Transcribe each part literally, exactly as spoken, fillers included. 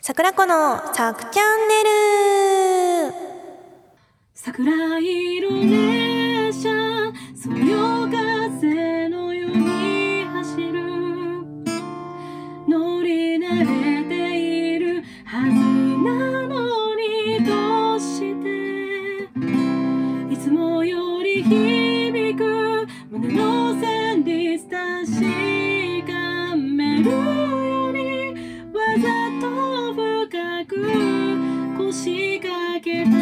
桜子のさくチャンネル。 桜色列車、そよ風のように走る。乗り慣れているはずなのに、どうしていつもより響く胸の旋律確かめるように、わざと深く腰掛けた。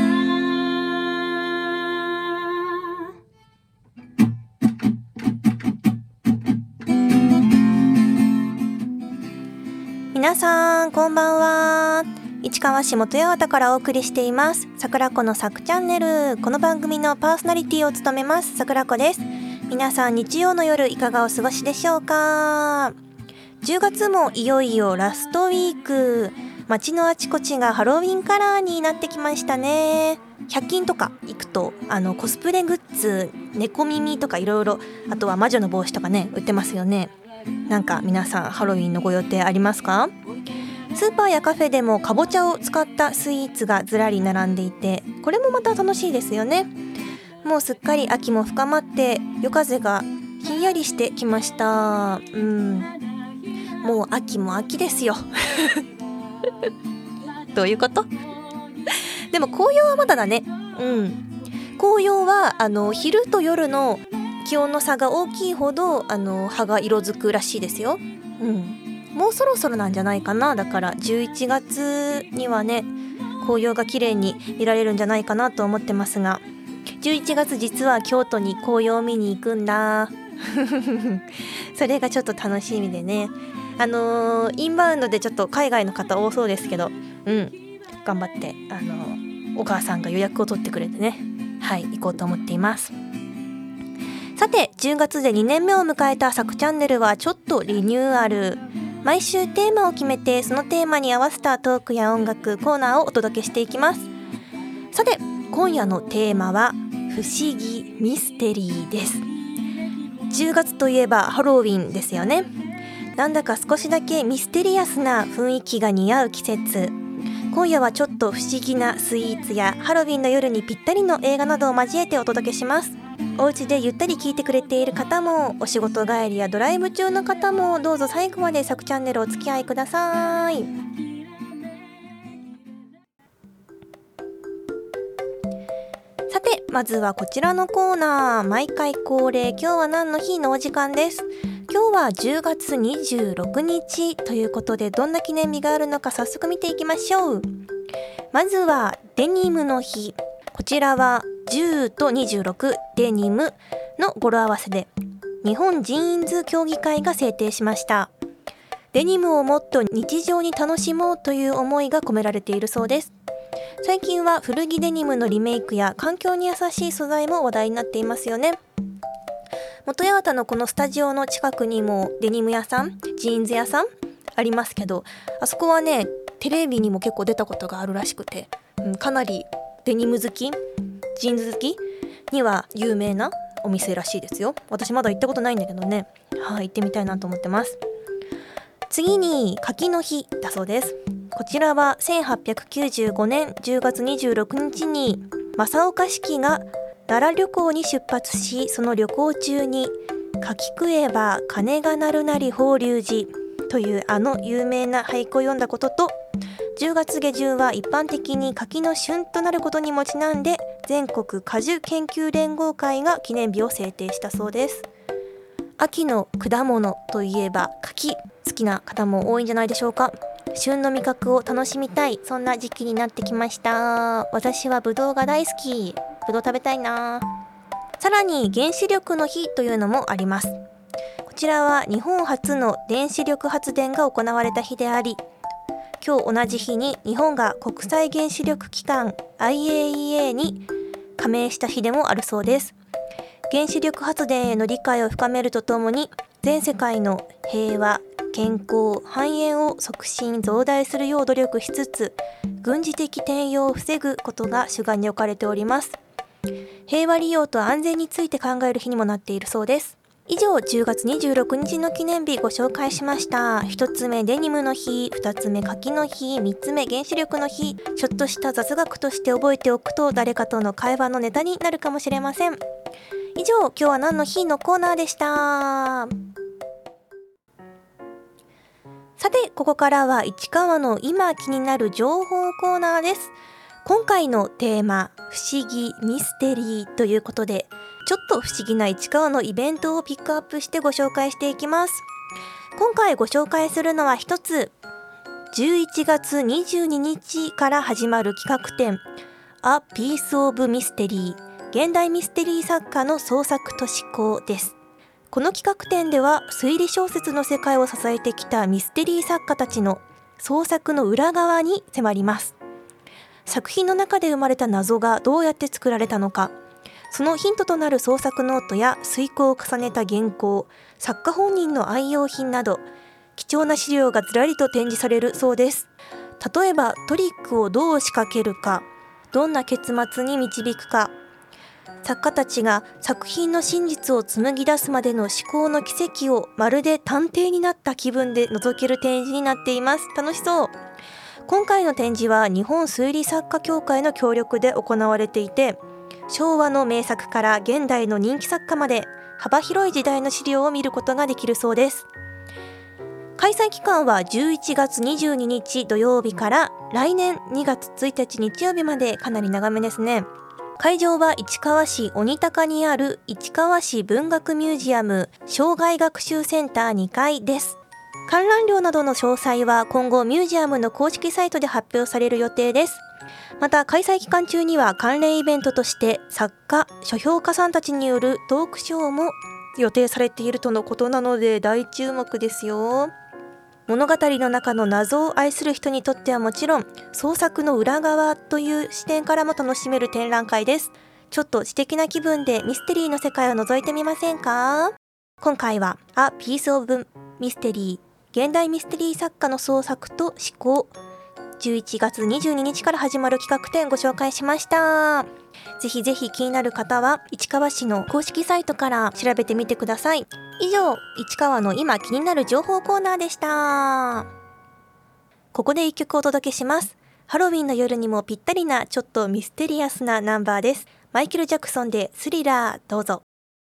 皆さんこんばんは。市川市元八幡からお送りしています桜子のさくチャンネル。この番組のパーソナリティを務めます桜子です。皆さん日曜の夜いかがお過ごしでしょうか。じゅうがつもいよいよラストウィーク、街のあちこちがハロウィンカラーになってきましたね。ひゃく均とか行くとあのコスプレグッズ、猫耳とかいろいろ、あとは魔女の帽子とかね売ってますよね。なんか皆さんハロウィンのご予定ありますか？スーパーやカフェでもかぼちゃを使ったスイーツがずらり並んでいて、これもまた楽しいですよね。もうすっかり秋も深まって夜風がひんやりしてきました。うんもう秋も秋ですよどういうこと？でも紅葉はまだだね。うん紅葉はあの昼と夜の気温の差が大きいほどあの葉が色づくらしいですよ。うんもうそろそろなんじゃないかな。だからじゅういちがつにはね紅葉が綺麗に見られるんじゃないかなと思ってますが、じゅういちがつ実は京都に紅葉を見に行くんだそれがちょっと楽しみでね、あのー、インバウンドでちょっと海外の方多そうですけど、うん頑張って、あのー、お母さんが予約を取ってくれてね、はい行こうと思っています。さてじゅうがつでにねんめを迎えたさくチャンネルはちょっとリニューアル。毎週テーマを決めてそのテーマに合わせたトークや音楽コーナーをお届けしていきます。さて今夜のテーマは不思議ミステリーです。じゅうがつといえばハロウィンですよね。なんだか少しだけミステリアスな雰囲気が似合う季節。今夜はちょっと不思議なスイーツやハロウィンの夜にぴったりの映画などを交えてお届けします。お家でゆったり聞いてくれている方も、お仕事帰りやドライブ中の方もどうぞ最後までさくチャンネルお付き合いください。さてまずはこちらのコーナー、毎回恒例今日は何の日のお時間です。今日はじゅうがつにじゅうろくにちということで、どんな記念日があるのか早速見ていきましょう。まずはデニムの日。こちらはじゅうとにじゅうろくデニムの語呂合わせで日本ジーンズ協議会が制定しました。デニムをもっと日常に楽しもうという思いが込められているそうです。最近は古着デニムのリメイクや環境に優しい素材も話題になっていますよね。元八幡のこのスタジオの近くにもデニム屋さん、ジーンズ屋さんありますけど、あそこはねテレビにも結構出たことがあるらしくて、うん、かなりデニム好き、ジーンズ好きには有名なお店らしいですよ。私まだ行ったことないんだけどね、はい、行ってみたいなと思ってます。次に柿の日だそうです。こちらはせんはっぴゃくきゅうじゅうごねんじゅうがつにじゅうろくにちに正岡子規が奈良旅行に出発し、その旅行中に柿食えば鐘が鳴るなり法隆寺というあの有名な俳句を読んだことと、じゅうがつ下旬は一般的に柿の旬となることにもちなんで、全国果樹研究連合会が記念日を制定したそうです。秋の果物といえば柿、好きな方も多いんじゃないでしょうか。旬の味覚を楽しみたい、そんな時期になってきました。私はぶどうが大好き。ぶどう食べたいな。さらに原子力の日というのもあります。こちらは日本初の電子力発電が行われた日であり、今日同じ日に日本が国際原子力機関 アイエーイーエー に加盟した日でもあるそうです。原子力発電への理解を深めるとともに、全世界の平和、健康、繁栄を促進増大するよう努力しつつ、軍事的転用を防ぐことが主眼に置かれております。平和利用と安全について考える日にもなっているそうです。 以上、じゅうがつにじゅうろくにちの記念日ご紹介しました。ひとつめデニムの日、ふたつめ柿の日、みっつめ原子力の日。ちょっとした雑学として覚えておくと誰かとの会話のネタになるかもしれません。以上、今日は何の日のコーナーでした。さて、ここからは市川の今気になる情報コーナーです。今回のテーマ、不思議ミステリーということで、ちょっと不思議な市川のイベントをピックアップしてご紹介していきます。今回ご紹介するのは一つ、じゅういちがつにじゅうににちから始まる企画展 A Piece of Mystery 現代ミステリー作家の創作と思考です。この企画展では推理小説の世界を支えてきたミステリー作家たちの創作の裏側に迫ります。作品の中で生まれた謎がどうやって作られたのか、そのヒントとなる創作ノートや推敲を重ねた原稿、作家本人の愛用品など貴重な資料がずらりと展示されるそうです。例えばトリックをどう仕掛けるか、どんな結末に導くか、作家たちが作品の真実を紡ぎ出すまでの思考の軌跡をまるで探偵になった気分で覗ける展示になっています。楽しそう。今回の展示は日本推理作家協会の協力で行われていて、昭和の名作から現代の人気作家まで幅広い時代の資料を見ることができるそうです。開催期間はじゅういちがつにじゅうににち土曜日から来年にがつついたち日曜日まで、かなり長めですね。会場は市川市鬼高にある市川市文学ミュージアム生涯学習センターにかいです。観覧料などの詳細は今後ミュージアムの公式サイトで発表される予定です。また開催期間中には関連イベントとして作家、書評家さんたちによるトークショーも予定されているとのことなので大注目ですよ。物語の中の謎を愛する人にとってはもちろん、創作の裏側という視点からも楽しめる展覧会です。ちょっと知的な気分でミステリーの世界を覗いてみませんか？今回は A Piece of Mystery 現代ミステリー作家の創作と思考、じゅういちがつにじゅうににちから始まる企画展ご紹介しました。ぜひぜひ気になる方は市川市の公式サイトから調べてみてください。以上、市川の今気になる情報コーナーでした。ここで一曲お届けします。ハロウィンの夜にもぴったりなちょっとミステリアスなナンバーです。マイケル・ジャクソンでスリラー、どうぞ。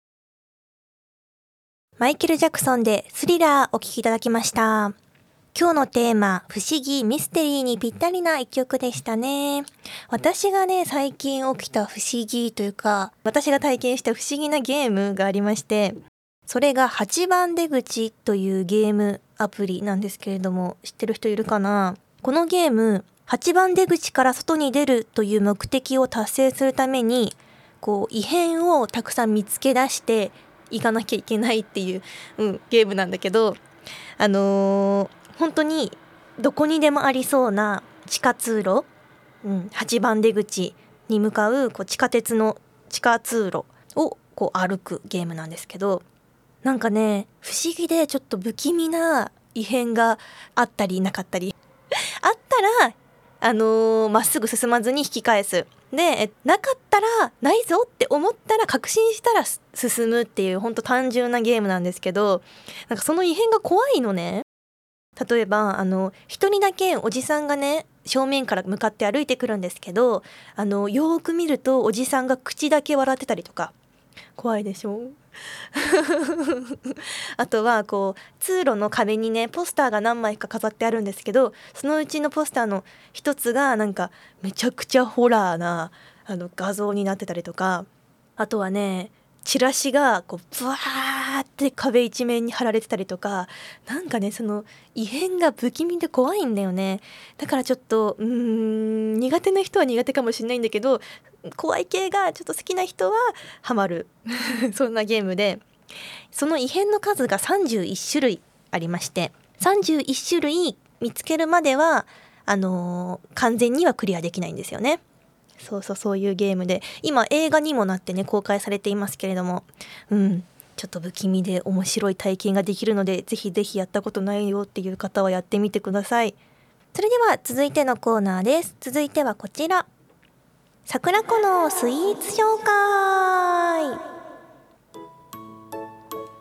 マイケル・ジャクソンでスリラーお聴きいただきました。今日のテーマ、不思議ミステリーにぴったりな一曲でしたね。私がね、最近起きた不思議というか、私が体験した不思議なゲームがありまして、それがはちばん出口というゲームアプリなんですけれども、知ってる人いるかな？このゲーム、はちばん出口から外に出るという目的を達成するために、こう異変をたくさん見つけ出していかなきゃいけないっていう、うん、ゲームなんだけど、あのー本当にどこにでもありそうな地下通路、うん、はちばん出口に向かう、こう地下鉄の地下通路をこう歩くゲームなんですけど、なんかね、不思議でちょっと不気味な異変があったりなかったりあったら、あのー、まっすぐ進まずに引き返す。で、なかったらないぞって思ったら確信したら進むっていう、ほんと単純なゲームなんですけど、なんかその異変が怖いのね。例えばあの一人だけおじさんがね、正面から向かって歩いてくるんですけど、あのよーく見るとおじさんが口だけ笑ってたりとか、怖いでしょあとはこう通路の壁にね、ポスターが何枚か飾ってあるんですけど、そのうちのポスターの一つがなんかめちゃくちゃホラーなあの画像になってたりとか、あとはね、チラシがこうブワーって壁一面に貼られてたりとか、なんかね、その異変が不気味で怖いんだよね。だからちょっとうーん苦手な人は苦手かもしれないんだけど、怖い系がちょっと好きな人はハマるそんなゲームで、その異変の数がさんじゅういっしゅるいありまして、さんじゅういっしゅるい見つけるまではあのー、完全にはクリアできないんですよね。そうそう、そういうゲームで、今映画にもなってね、公開されていますけれども、うんちょっと不気味で面白い体験ができるので、ぜひぜひやったことないよっていう方はやってみてください。それでは続いてのコーナーです。続いてはこちら、桜子のスイーツ紹介。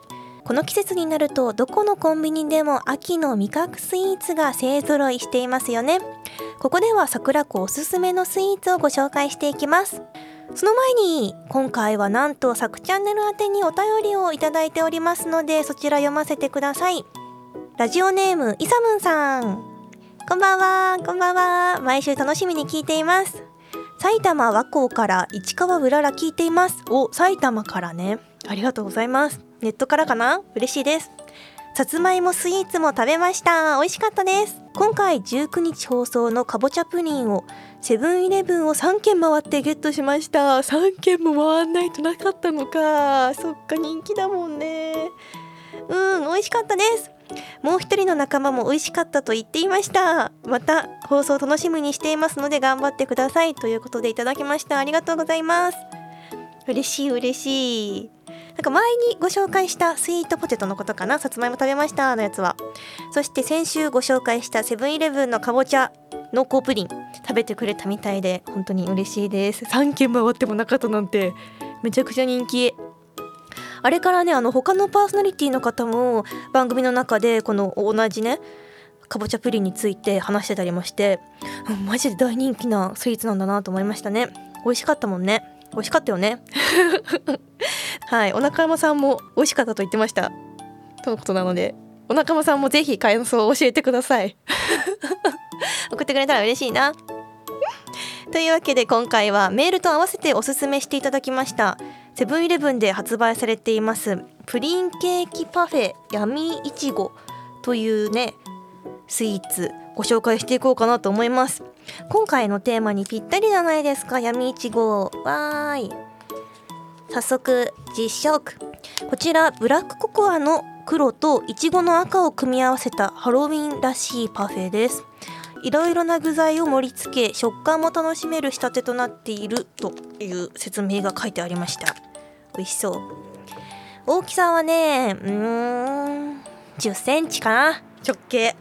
この季節になるとどこのコンビニでも秋の味覚スイーツが勢ぞろいしていますよね。ここでは桜子おすすめのスイーツをご紹介していきます。その前に今回はなんとさくチャンネル宛てにお便りをいただいておりますので、そちら読ませてください。ラジオネームいさむんさん、こんばんは。こんばんは。毎週楽しみに聞いています。埼玉和光から市川うらら聞いています。お、埼玉からね、ありがとうございます。ネットからかな、嬉しいです。さつまいもスイーツも食べました。美味しかったです。今回じゅうくにち放送のかぼちゃプリンをセブンイレブンをさんけん回ってゲットしました。さんけんも回んないとなかったのか。そっか、人気だもんね。うん、美味しかったです。もう一人の仲間も美味しかったと言っていました。また放送楽しみにしていますので頑張ってください、ということでいただきました。ありがとうございます。嬉しい嬉しい。なんか前にご紹介したスイートポテトのことかな、さつまいも食べましたのやつは。そして先週ご紹介したセブンイレブンのかぼちゃ濃厚プリン食べてくれたみたいで本当に嬉しいです。さんけん回ってもなかったなんてめちゃくちゃ人気。あれからね、あの他のパーソナリティの方も番組の中でこの同じねかぼちゃプリンについて話してたりもして、うん、マジで大人気なスイーツなんだなと思いましたね。美味しかったもんね。美味しかったよねはい、お仲間さんも美味しかったと言ってましたとのことなので、お仲間さんもぜひ感想を教えてください送ってくれたら嬉しいなというわけで今回はメールと合わせておすすめしていただきましたセブンイレブンで発売されていますプリンケーキパフェ闇いちごというねスイーツご紹介していこうかなと思います。今回のテーマにぴったりじゃないですか、闇いちご。わーい。早速実食。こちらブラックココアの黒といちごの赤を組み合わせたハロウィンらしいパフェです。いろいろな具材を盛り付け食感も楽しめる仕立てとなっているという説明が書いてありました。美味しそう。大きさはね、うーんじゅっセンチかな、直径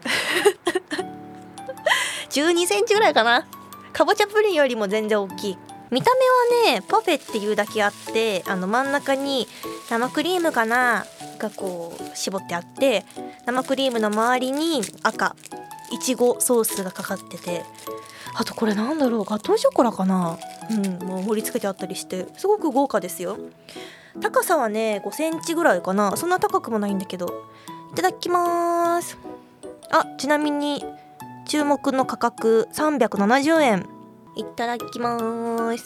じゅうにセンチぐらいかな。かぼちゃプリンよりも全然大きい。見た目はねパフェっていうだけあって、あの真ん中に生クリームかながこう絞ってあって、生クリームの周りに赤いちごソースがかかってて、あとこれなんだろう、ガトーショコラかな、うん、もう盛り付けてあったりしてすごく豪華ですよ。高さはねごセンチぐらいかな、そんな高くもないんだけど。いただきます。あ、ちなみに注目の価格さんびゃくななじゅうえん。いただきます。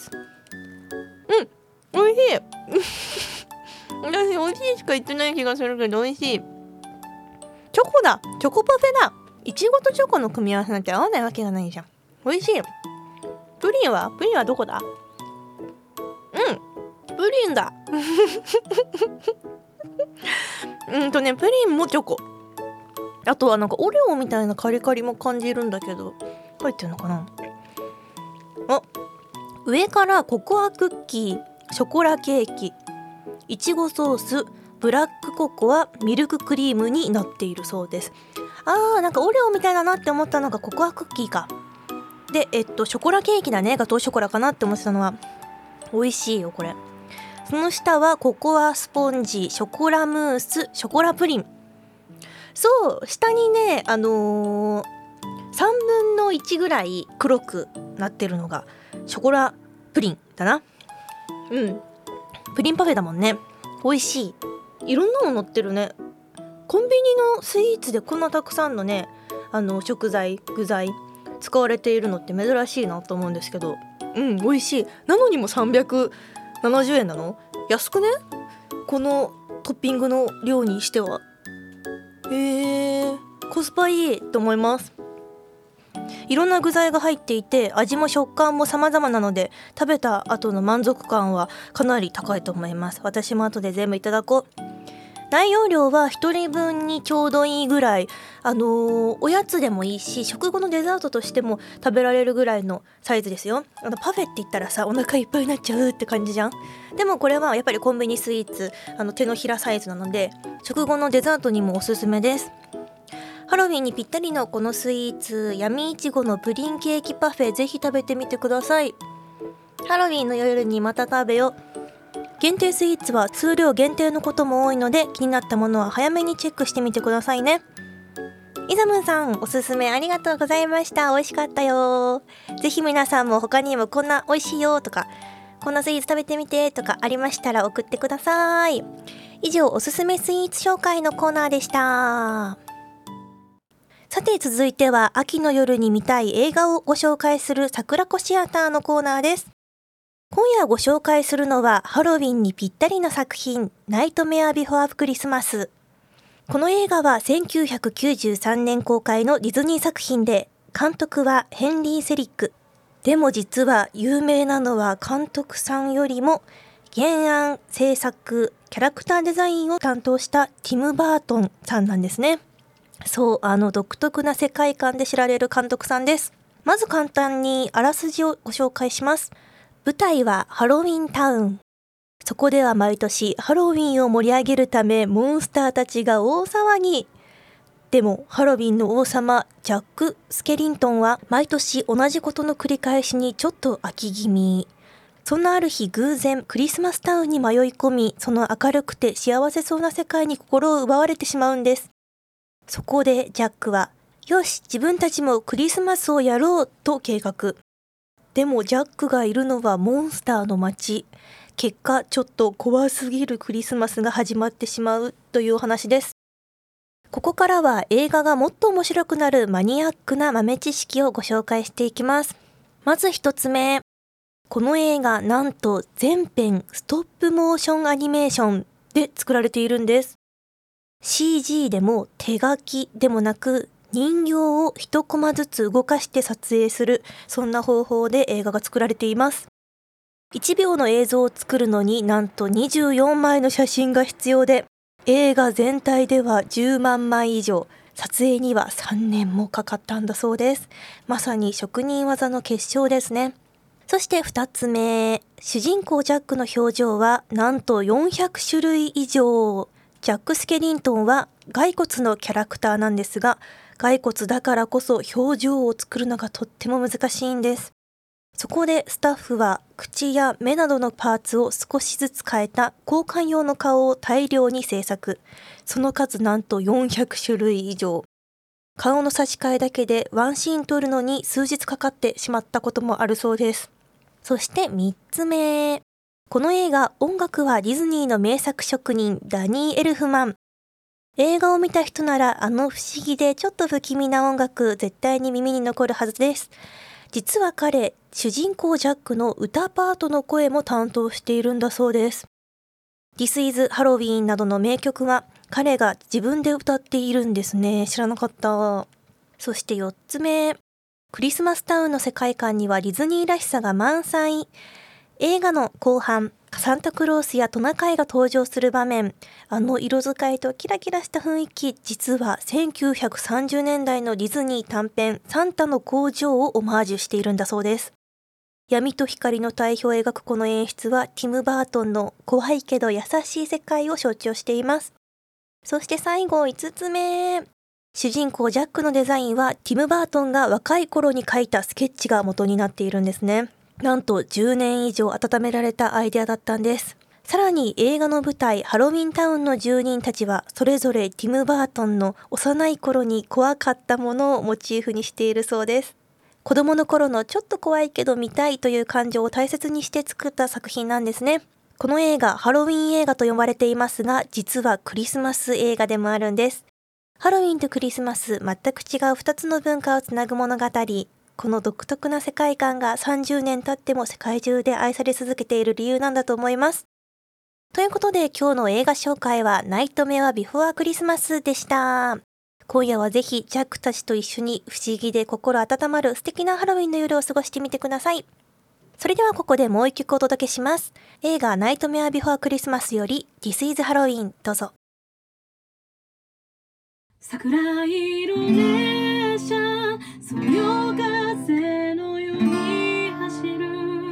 うん、おいしい私おいしいしか言ってない気がするけど美味しい。チョコだ、チョコパフェだ。いちごとチョコの組み合わせなんて合わないわけがないじゃん。美味しい。プリンはプリンはどこだ。うん、プリンだうんとねプリンもチョコ、あとはなんかオレオみたいなカリカリも感じるんだけど入ってるのかな。あ、上からココアクッキー、ショコラケーキ、いちごソース、ブラックココア、ミルククリームになっているそうです。あー、なんかオレオみたいだなって思ったのがココアクッキーか。で、えっとショコラケーキだね、ガトーショコラかなって思ってたのは。美味しいよこれ。その下はココアスポンジ、ショコラムース、ショコラプリン。そう、下にねあのー、さんぶんのいちぐらい黒くなってるのがショコラプリンだな。うん、プリンパフェだもんね。美味しい。いろんなの乗ってるね。コンビニのスイーツでこんなたくさんのねあの食材具材使われているのって珍しいなと思うんですけど、うん、美味しい。なのにもさんびゃくななじゅうえんなの、安くね、このトッピングの量にしては。へー、コスパいいと思います。いろんな具材が入っていて味も食感も様々なので食べた後の満足感はかなり高いと思います。私も後で全部いただこう。内容量はひとりぶんにちょうどいいぐらい、あのー、おやつでもいいし食後のデザートとしても食べられるぐらいのサイズですよ。あのパフェって言ったらさお腹いっぱいになっちゃうって感じじゃん。でもこれはやっぱりコンビニスイーツ、あの手のひらサイズなので食後のデザートにもおすすめです。ハロウィンにぴったりのこのスイーツ、闇いちごのプリンケーキパフェ、ぜひ食べてみてください。ハロウィンの夜にまた食べよう。 限定スイーツは数量限定のことも多いので、気になったものは早めにチェックしてみてくださいね。イザムンさん、おすすめありがとうございました。美味しかったよ。ぜひ皆さんも他にもこんな美味しいよとか、こんなスイーツ食べてみてとかありましたら送ってください。以上、おすすめスイーツ紹介のコーナーでした。さて続いては、秋の夜に見たい映画をご紹介する桜子シアターのコーナーです。今夜ご紹介するのはハロウィンにぴったりな作品、ナイトメアビフォークリスマス。この映画はせんきゅうひゃくきゅうじゅうさんねん公開のディズニー作品で、監督はヘンリー・セリック。でも実は有名なのは監督さんよりも原案、制作、キャラクターデザインを担当したティム・バートンさんなんですね。そう、あの独特な世界観で知られる監督さんです。まず簡単にあらすじをご紹介します。舞台はハロウィンタウン。そこでは毎年ハロウィンを盛り上げるためモンスターたちが大騒ぎ。でもハロウィンの王様ジャック・スケリントンは毎年同じことの繰り返しにちょっと飽き気味。そんなある日偶然クリスマスタウンに迷い込み、その明るくて幸せそうな世界に心を奪われてしまうんです。そこでジャックは、よし自分たちもクリスマスをやろうと計画。でもジャックがいるのはモンスターの街。結果ちょっと怖すぎるクリスマスが始まってしまうというお話です。ここからは映画がもっと面白くなるマニアックな豆知識をご紹介していきます。まず一つ目。この映画なんと全編ストップモーションアニメーションで作られているんです。シージー でも手書きでもなく人形を一コマずつ動かして撮影する、そんな方法で映画が作られています。いちびょうの映像を作るのになんとにじゅうよんまいの写真が必要で、映画全体ではじゅうまんまい以上、撮影にはさんねんもかかったんだそうです。まさに職人技の結晶ですね。そしてふたつめ、主人公ジャックの表情はなんとよんひゃくしゅるい以上。ジャック・スケリントンは骸骨のキャラクターなんですが、骸骨だからこそ表情を作るのがとっても難しいんです。そこでスタッフは口や目などのパーツを少しずつ変えた交換用の顔を大量に制作。その数なんとよんひゃくしゅるい以上。顔の差し替えだけでワンシーン撮るのに数日かかってしまったこともあるそうです。そしてみっつめ。この映画、音楽はディズニーの名作職人ダニー・エルフマン。映画を見た人ならあの不思議でちょっと不気味な音楽絶対に耳に残るはずです。実は彼、主人公ジャックの歌パートの声も担当しているんだそうです。This is Halloween などの名曲は彼が自分で歌っているんですね。知らなかった。そしてよっつめ。クリスマスタウンの世界観にはディズニーらしさが満載。映画の後半、サンタクロースやトナカイが登場する場面、あの色使いとキラキラした雰囲気、実はせんきゅうひゃくさんじゅうねんだいのディズニー短編サンタの工場をオマージュしているんだそうです。闇と光の対比を描くこの演出はティム・バートンの怖いけど優しい世界を象徴しています。そして最後いつつめ。主人公ジャックのデザインはティム・バートンが若い頃に描いたスケッチが元になっているんですね。なんとじゅうねん以上温められたアイデアだったんです。さらに映画の舞台ハロウィンタウンの住人たちはそれぞれティム・バートンの幼い頃に怖かったものをモチーフにしているそうです。子供の頃のちょっと怖いけど見たいという感情を大切にして作った作品なんですね。この映画ハロウィン映画と呼ばれていますが、実はクリスマス映画でもあるんです。ハロウィンとクリスマス、全く違うふたつの文化をつなぐ物語。この独特な世界観がさんじゅうねん経っても世界中で愛され続けている理由なんだと思います。ということで今日の映画紹介はナイトメアビフォークリスマスでした。今夜はぜひジャックたちと一緒に不思議で心温まる素敵なハロウィンの夜を過ごしてみてください。それではここでもう一曲お届けします。映画ナイトメアビフォークリスマスより This is Halloween どうぞ。 桜色列車そよ風のように走る。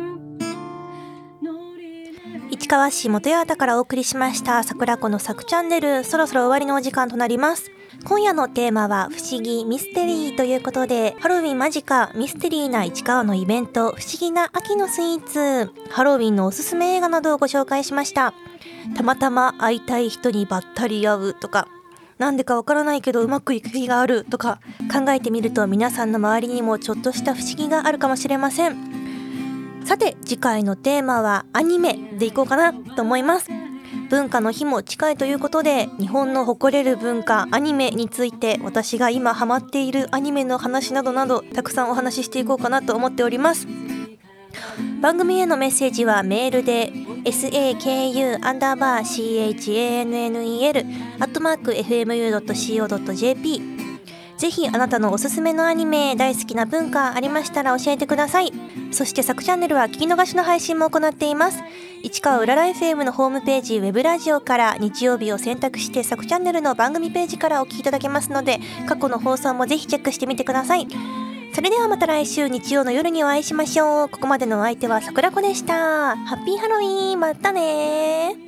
市川市元八幡からお送りしました桜子のサクチャンネル、そろそろ終わりのお時間となります。 今夜のテーマは不思議ミステリーということで、ハロウィン間近ミステリーな市川のイベント、不思議な秋のスイーツ、ハロウィンのおすすめ映画などをご紹介しました。たまたま会いたい人にばったり会うとか、なんでかわからないけどうまくいく日があるとか、考えてみると皆さんの周りにもちょっとした不思議があるかもしれません。さて次回のテーマはアニメでいこうかなと思います。文化の日も近いということで、日本の誇れる文化アニメについて、私が今ハマっているアニメの話などなどたくさんお話ししていこうかなと思っております。番組へのメッセージはメールで saku アンダーバー chanel アットマーク fmu.co.jp、 ぜひあなたのおすすめのアニメ、大好きな文化ありましたら教えてください。そしてサクチャンネルは聞き逃しの配信も行っています。市川うらら エフエム のホームページ、ウェブラジオから日曜日を選択してサクチャンネルの番組ページからお聞きいただけますので、過去の放送もぜひチェックしてみてください。それではまた来週日曜の夜にお会いしましょう。ここまでのお相手はさくらこでした。ハッピーハロウィン、またね。